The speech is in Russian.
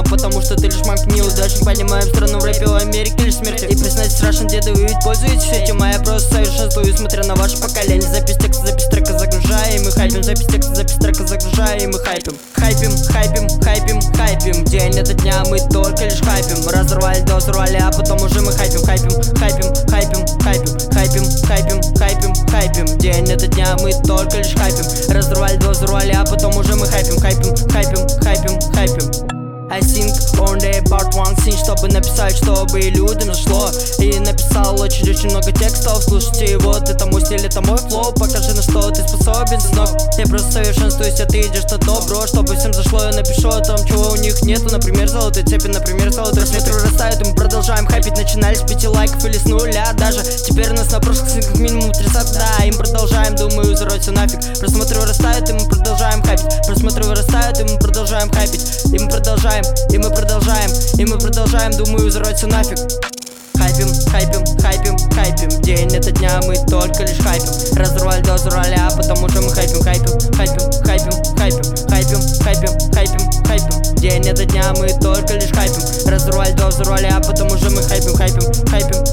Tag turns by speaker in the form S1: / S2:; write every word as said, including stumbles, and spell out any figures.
S1: потому что ты лишь макнил. Даже не понимаем страну в рэпе в Америке или смерти. И признать страшно, деды, вы ведь пользуетесь этим, а я просто совершенствую, смотря на ваше поколение. Запись текста, запись трека загружаем и хайпим. Запись текста, запись трека загружаем и хайпим. Хайпим, хайпим, хайпим, хайпим. День это дня мы только лишь хайпим. Разорвали, да взорвали, а потом уже мы хайпим. Хайпим, хайпим, хайпим, хайпим. Хайпим, хайпим, хайпим, хайпим. День это дня мы только лишь хайпим. Разорвали, да взорвали, а потом уже мы хайпим. Хайпим, хайпим, хайпим, хайпим. I think only about one thing, чтобы написать, чтобы людям зашло. И написал очень-очень много текстов. Слушайте его, это мой стиль, это мой флоу. Покажи, на что ты способен, сынок. Я просто совершенствуюсь, а ты идешь на добро. Чтобы всем зашло, я напишу о том, чего у них нету. Например, золотые цепи, например, золотые цветы вырастают, и мы продолжаем хайпить. Начинали с пяти лайков или с нуля даже. Теперь у нас на прошлых снингах минимум тридцать, да. И мы продолжаем, думаю, взорвать все нафиг. Просмотры вырастают, и мы продолжаем хайпить. Просмотры вырастают, и мы продолжаем хайпить. И мы продолжаем, и мы продолжаем, и мы продолжаем, думаю, взорвать все нафиг. Хайпим, хайпим, хайпим, хайпим. День это дня мы только лишь хайпим. Разорвали, да взорвали, а потом уже мы хайпим. Хайпим, хайпим, хайпим, хайпим. Хайпим, хайпим, хайпим, хайпим. День это дня мы только лишь хайпим. Разорвали, да взорвали, а потом уже мы хайпим. Хайпим, хайпим,